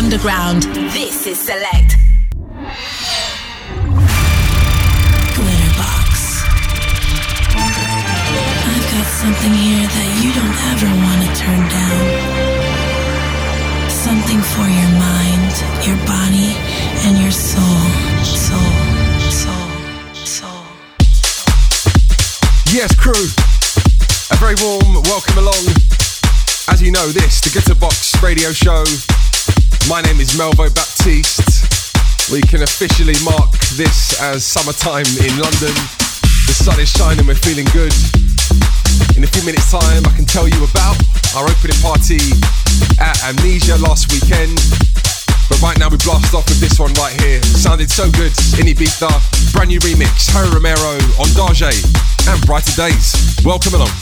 underground. This is Select. Glitterbox. I've got something here that you don't ever want to turn down. Something for your mind, your body, and your soul. Soul. Yes, crew. A very warm welcome along. As you know, this, the Glitterbox radio show. My name is Melvo Baptiste. We can officially mark this as summertime in London. The sun is shining, we're feeling good. In a few minutes' time, I can tell you about our opening party at Amnesia last weekend. But right now we blast off with this one right here. Sounded so good in Ibiza. Brand new remix, Harry Romero, Ondage, and Brighter Days. Welcome along.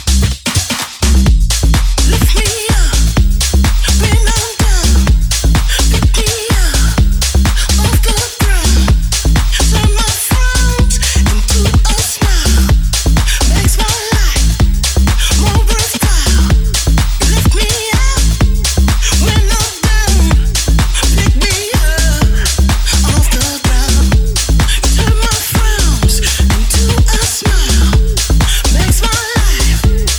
Lift me up when I'm down. Pick me up off the ground. Turn my frowns into a smile. Makes my life more worthwhile. Lift me up when I'm down. Pick me up off the ground. Turn my frowns into a smile. Makes my life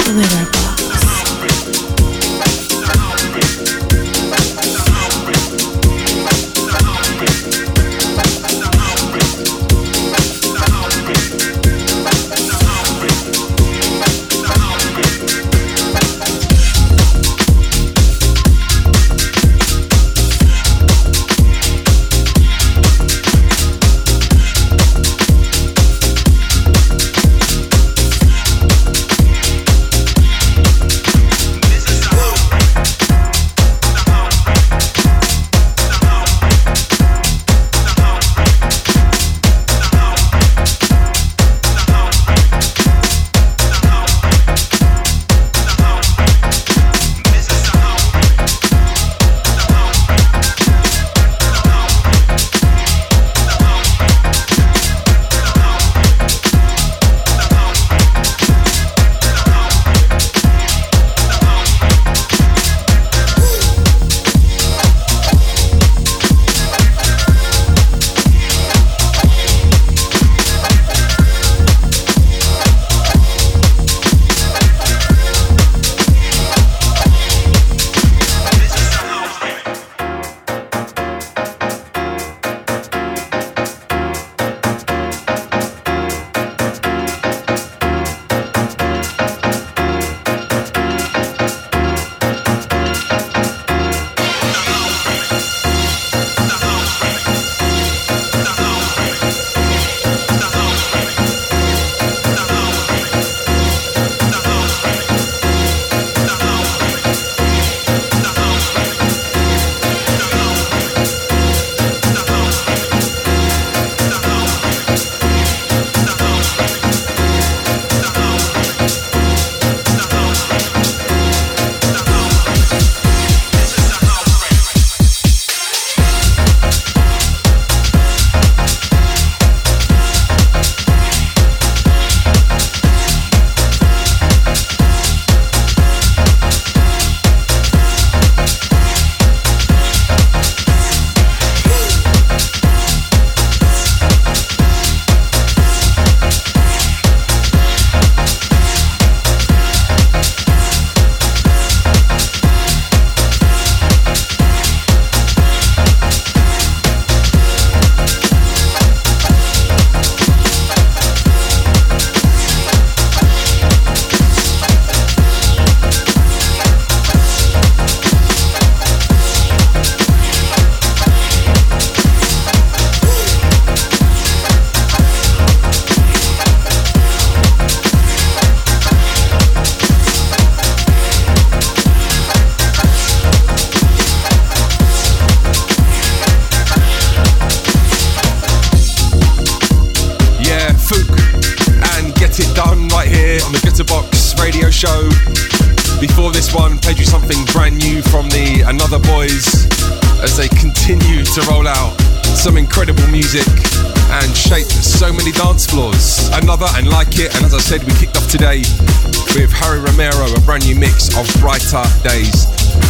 show. Before this one, played you something brand new from the Another Boys as they continue to roll out some incredible music and shape so many dance floors. Another and Like It, and as I said, we kicked off today with Harry Romero, a brand new mix of Brighter Days.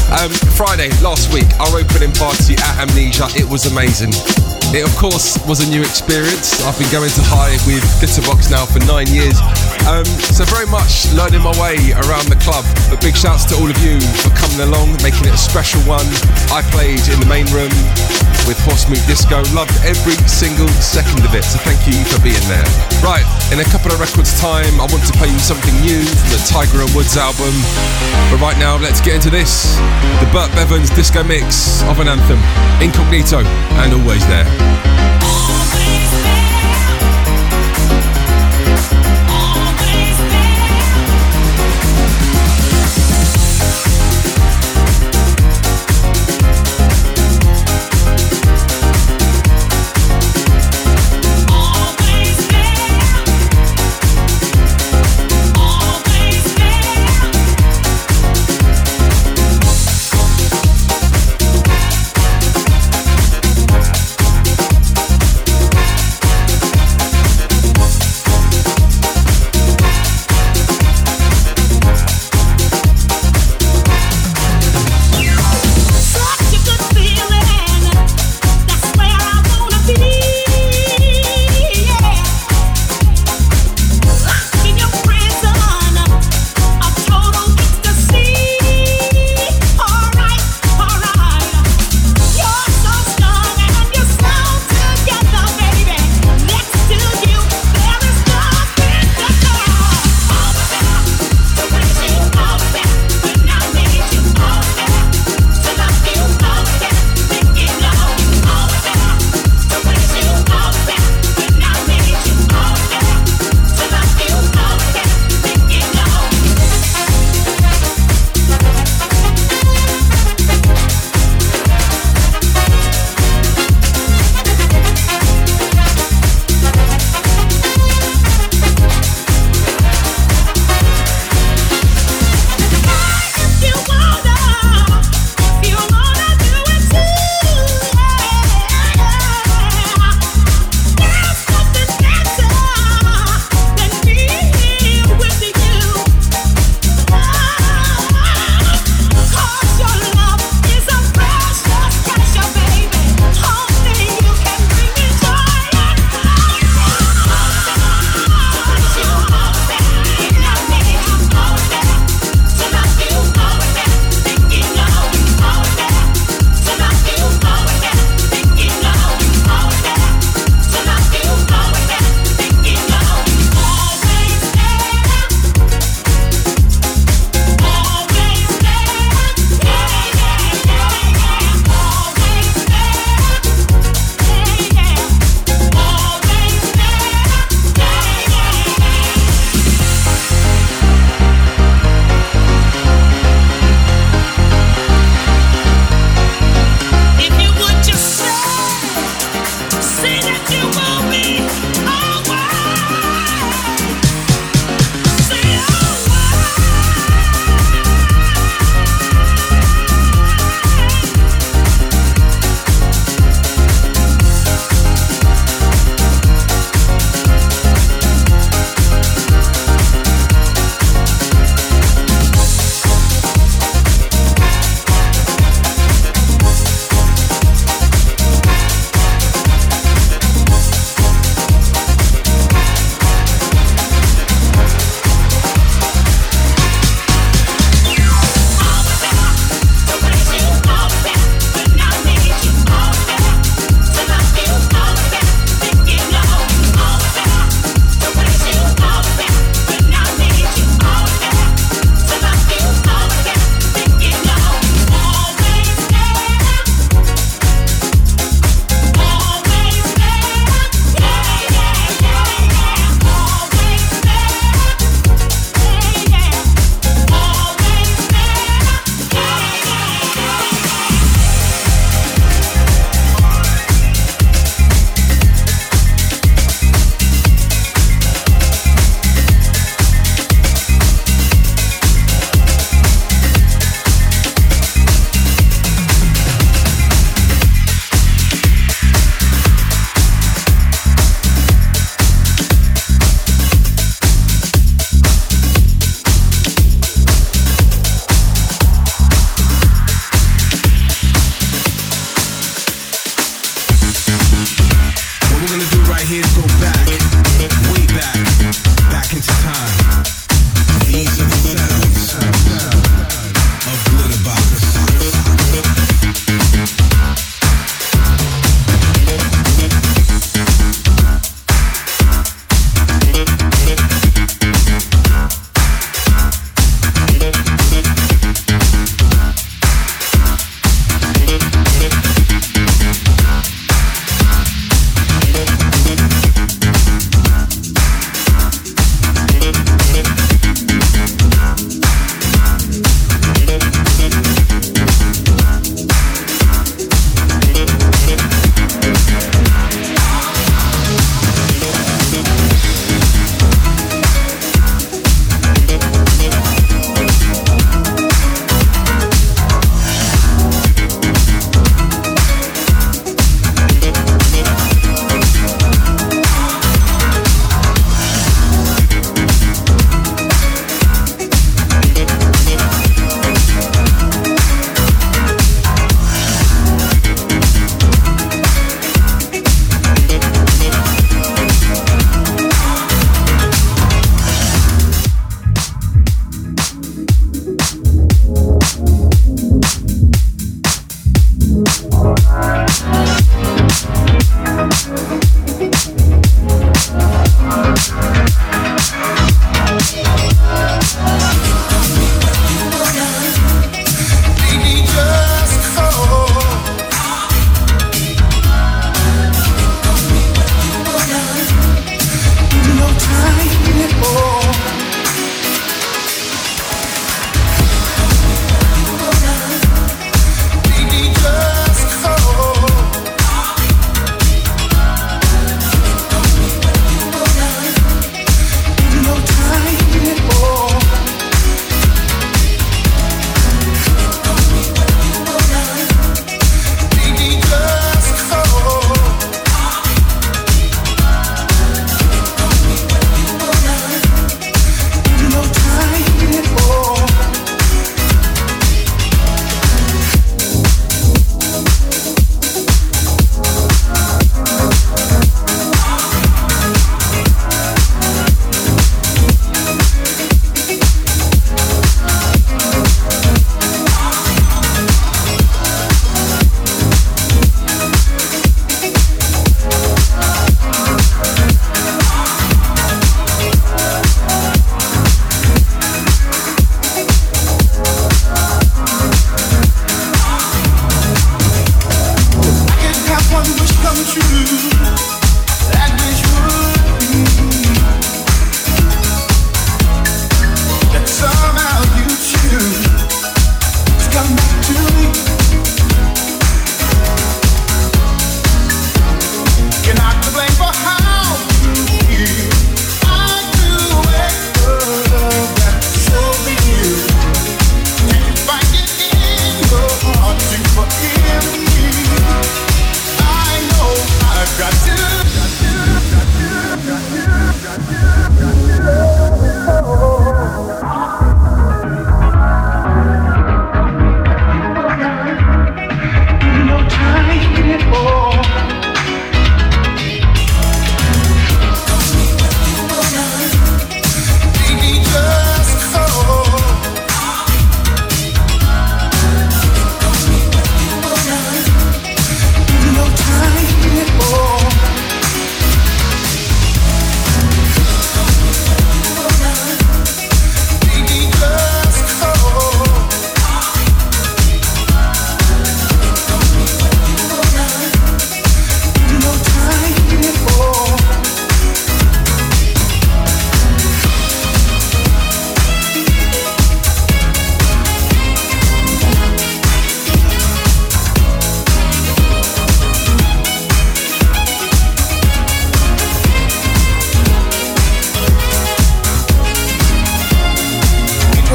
Friday last week, our opening party at Amnesia, it was amazing. It of course was a new experience. I've been going to High with Glitterbox now for 9 years, so very much learning my way around the club. But big shouts to all of you for coming along, making it a special one. I played in the main room with Horse Moot Disco, loved every single second of it, so thank you for being there. Right, in a couple of records time, I want to play you something new from the Tiger and Woods album, but right now let's get into this, the Burt Bevins disco mix of an anthem, Incognito and Always There.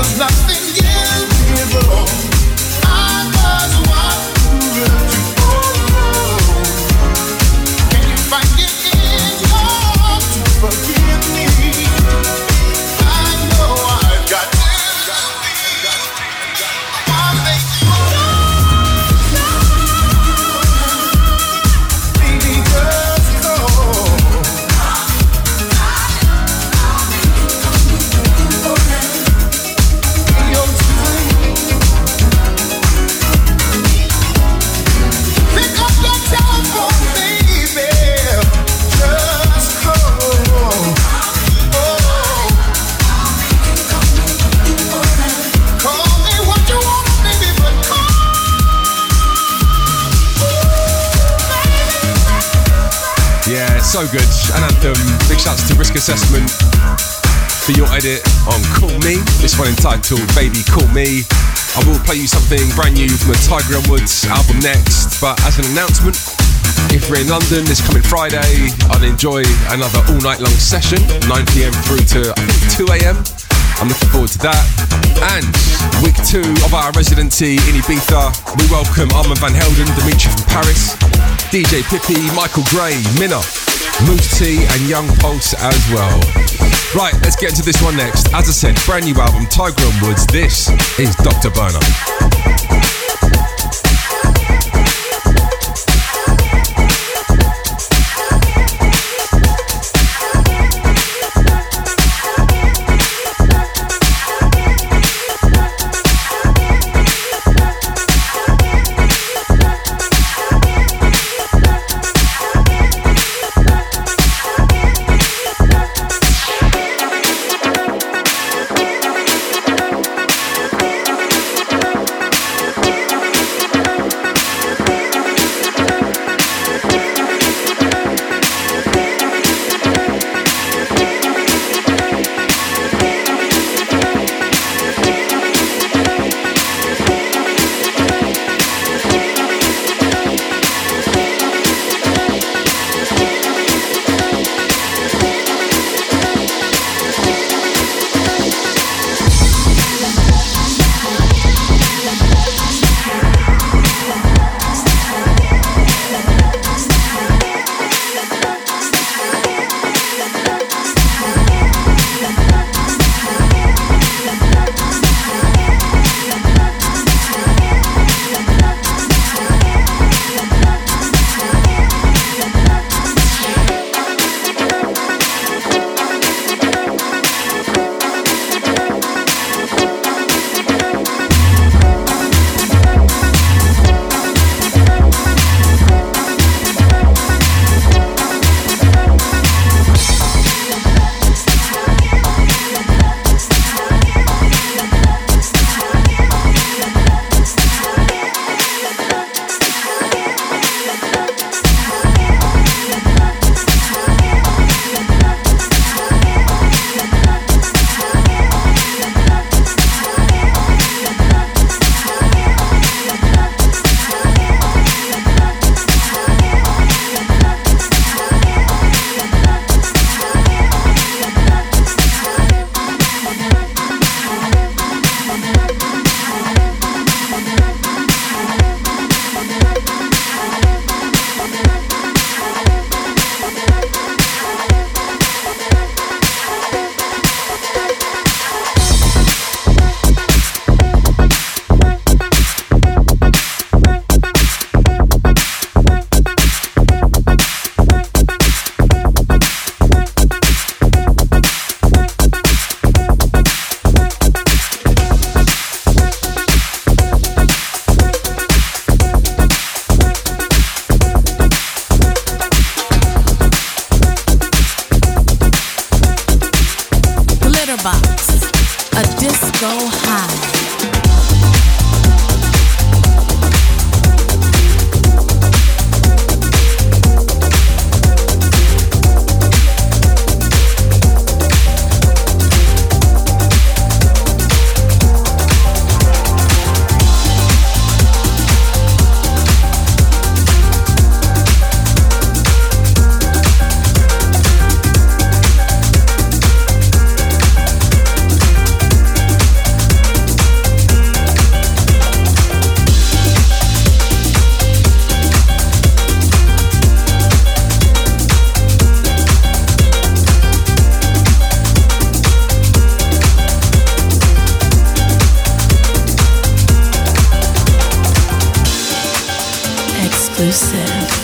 So good. An anthem. Big shouts to Risk Assessment for your edit on Call Me. This one entitled Baby Call Me. I will play you something brand new from the Tiger and Woods album next, but as an announcement, if we're in London this coming Friday, I'll enjoy another all night long session, 9 PM through to I think 2 AM. I'm looking forward to that. And week 2 of our residency in Ibiza, we welcome Armand van Helden, Dimitri from Paris, DJ Pippi, Michael Gray, Minna, Moose T and Young Pulse as well. Right, let's get into this one next. As I said, brand new album, Tiger and Woods. This is Dr. Burner. exclusive.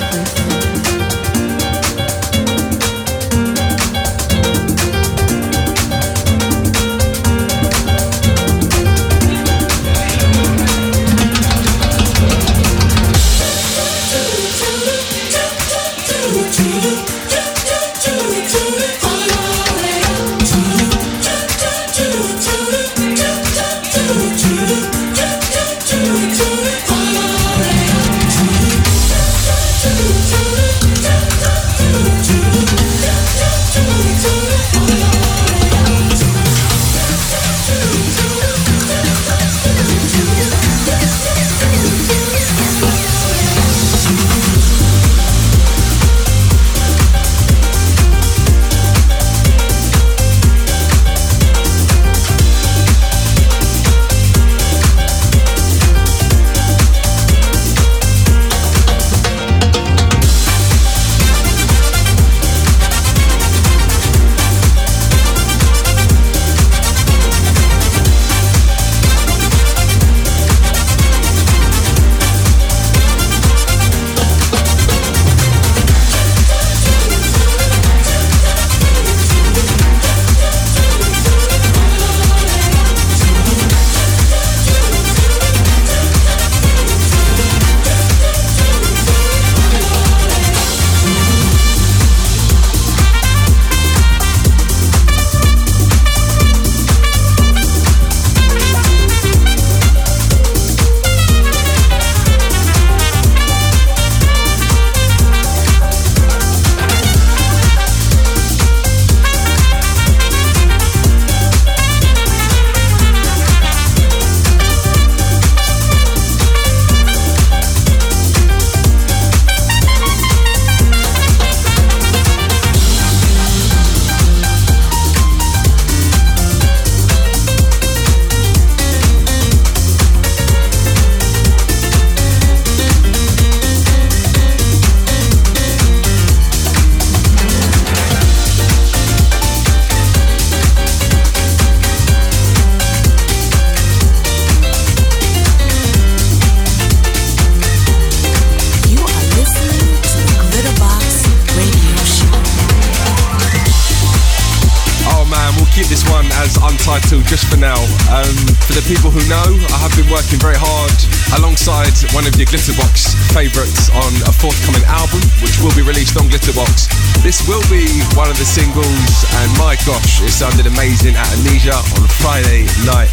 Just for now. For the people who know, I have been working very hard alongside one of your Glitterbox favourites on a forthcoming album, which will be released on Glitterbox. This will be one of the singles, and my gosh, it sounded amazing at Amnesia on Friday night.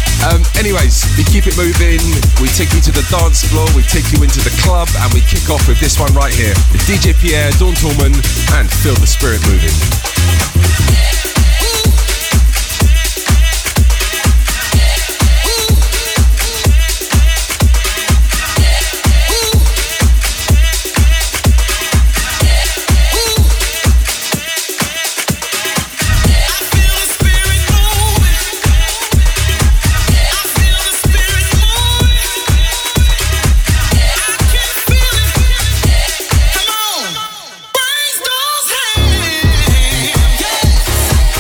Anyways, we keep it moving, we take you to the dance floor, we take you into the club, and we kick off with this one right here. With DJ Pierre, Dawn Tallman, and Feel the Spirit Moving. Raise those hands.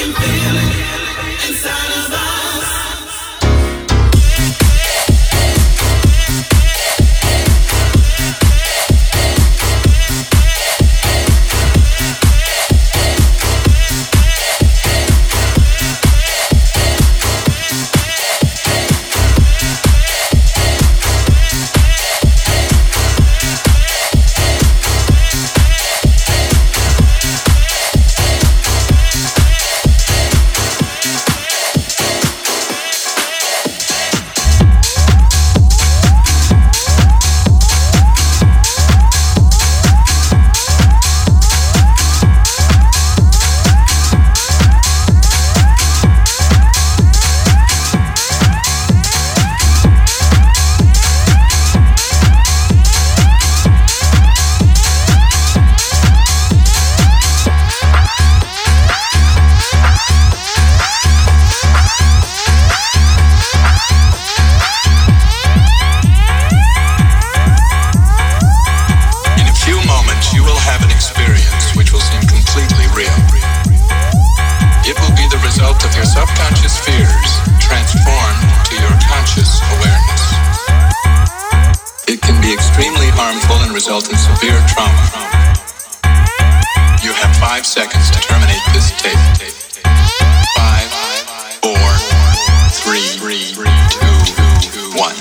result in severe trauma. You have 5 seconds to terminate this tape. 5, 4, 3, 2, 1.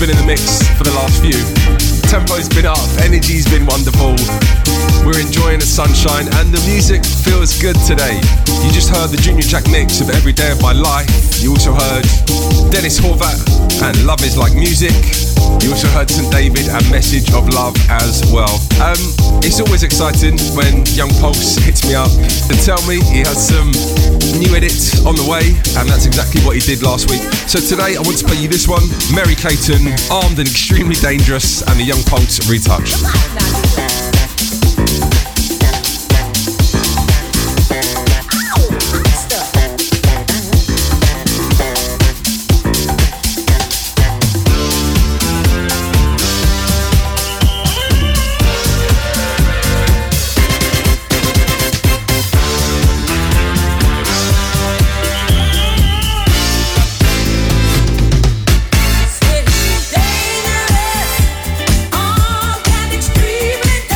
been in the mix for the last few. Tempo's been up, energy's been wonderful. We're enjoying the sunshine and the music feels good today. You just heard the Junior Jack mix of Every Day of My Life. You also heard Dennis Horvat and Love Is Like Music. You also heard St. David and Message of Love as well. It's always exciting when Young Pulse hits me up and tell me he has some new edits on the way, and that's exactly what he did last week. So today I want to play you this one, Mary Clayton, Armed and Extremely Dangerous, and the Young Pulse retouch. Dangerous, armed and extremely dangerous.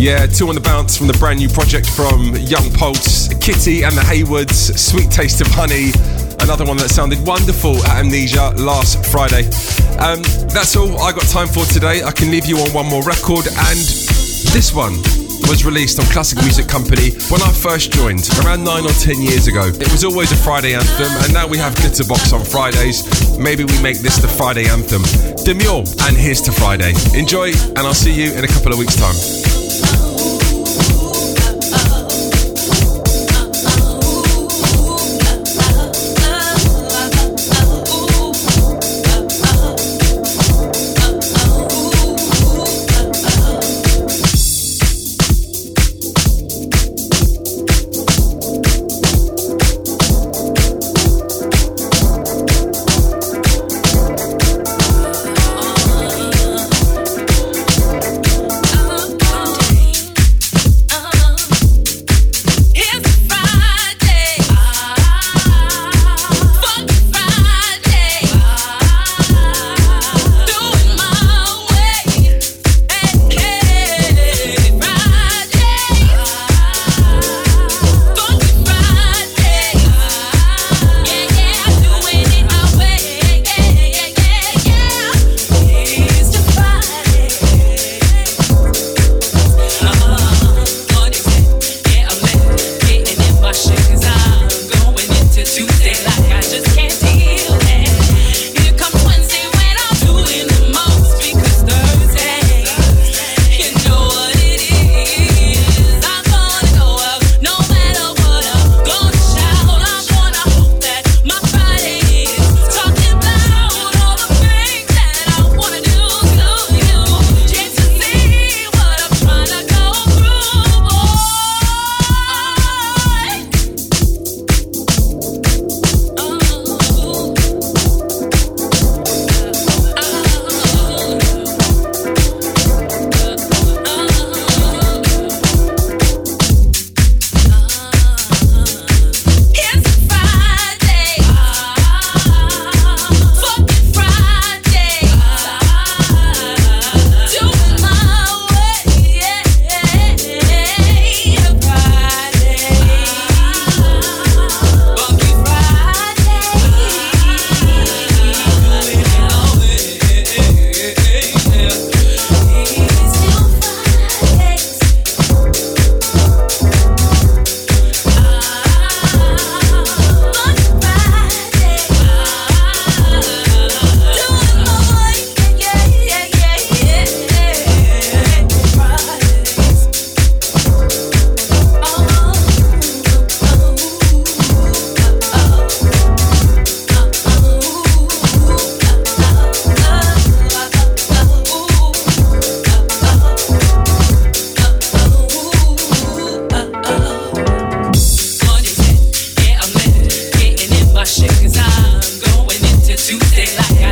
Yeah, 2 on the bounce from the brand new project from Young Pulse, Kitty and the Haywoods, Sweet Taste of Honey, another one that sounded wonderful at Amnesia last Friday. That's all I got time for today. I can leave you on one more record, and this one was released on Classic Music Company when I first joined, around 9 or 10 years ago. It was always a Friday anthem, and now we have Glitterbox on Fridays. Maybe we make this the Friday anthem. Demure, and here's to Friday. Enjoy, and I'll see you in a couple of weeks' time.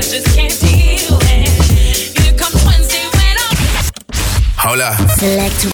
Select